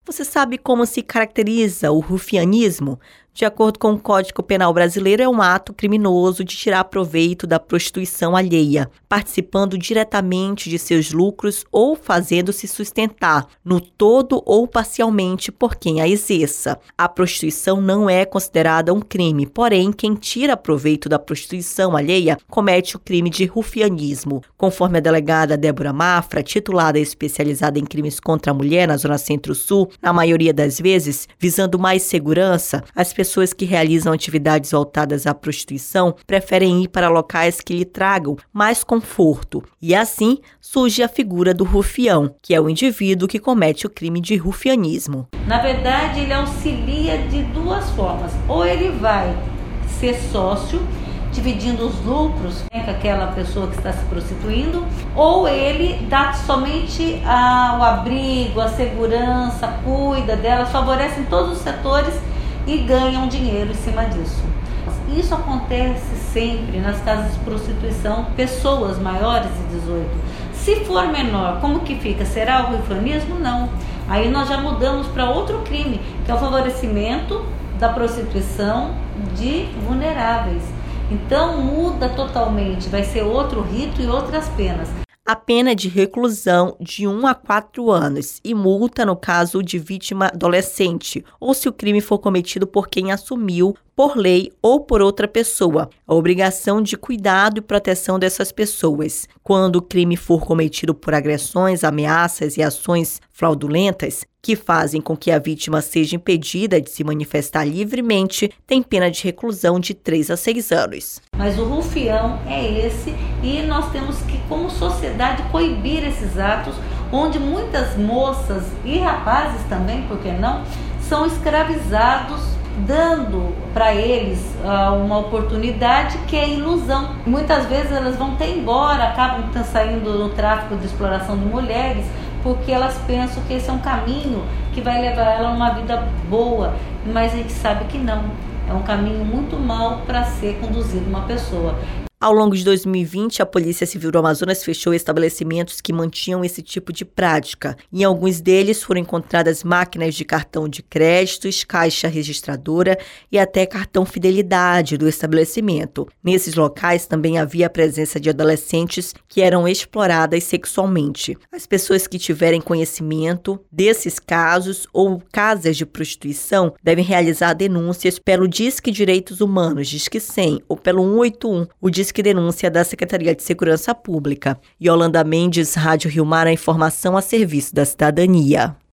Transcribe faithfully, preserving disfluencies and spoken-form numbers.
Você sabe como se caracteriza o rufianismo? De acordo com o Código Penal brasileiro, é um ato criminoso de tirar proveito da prostituição alheia, participando diretamente de seus lucros ou fazendo-se sustentar, no todo ou parcialmente, por quem a exerça. A prostituição não é considerada um crime, porém, quem tira proveito da prostituição alheia comete o crime de rufianismo. Conforme a delegada Débora Mafra, titulada e especializada em crimes contra a mulher na Zona Centro-Sul, na maioria das vezes, visando mais segurança, as pessoas que realizam atividades voltadas à prostituição preferem ir para locais que lhe tragam mais conforto. E assim surge a figura do rufião, que é o indivíduo que comete o crime de rufianismo. Na verdade, ele auxilia de duas formas. Ou ele vai ser sócio, dividindo os lucros, né, com aquela pessoa que está se prostituindo, ou ele dá somente a, o abrigo, a segurança, cuida dela, favorece em todos os setores e ganham dinheiro em cima disso. Isso acontece sempre nas casas de prostituição, pessoas maiores de dezoito. Se for menor, como que fica? Será o rufianismo? Não. Aí nós já mudamos para outro crime, que é o favorecimento da prostituição de vulneráveis. Então muda totalmente, vai ser outro rito e outras penas. A pena é de reclusão de um a quatro anos e multa no caso de vítima adolescente, ou se o crime for cometido por quem assumiu, por lei ou por outra pessoa, a obrigação de cuidado e proteção dessas pessoas. Quando o crime for cometido por agressões, ameaças e ações fraudulentas, que fazem com que a vítima seja impedida de se manifestar livremente, tem pena de reclusão de três a seis anos. Mas o rufião é esse e nós temos que, como sociedade, coibir esses atos, onde muitas moças e rapazes também, por que não, são escravizados, dando para eles uh, uma oportunidade que é ilusão. Muitas vezes elas vão ter embora, acabam saindo no tráfico de exploração de mulheres, porque elas pensam que esse é um caminho que vai levar ela a uma vida boa, mas a gente sabe que não. É um caminho muito mau para ser conduzido uma pessoa. Ao longo de dois mil e vinte, a Polícia Civil do Amazonas fechou estabelecimentos que mantinham esse tipo de prática. Em alguns deles foram encontradas máquinas de cartão de créditos, caixa registradora e até cartão fidelidade do estabelecimento. Nesses locais também havia a presença de adolescentes que eram exploradas sexualmente. As pessoas que tiverem conhecimento desses casos ou casas de prostituição devem realizar denúncias pelo Disque Direitos Humanos, Disque cem, ou pelo um oito um, o Disque que denúncia da Secretaria de Segurança Pública. Yolanda Mendes, Rádio Rio Mar, a informação a serviço da cidadania.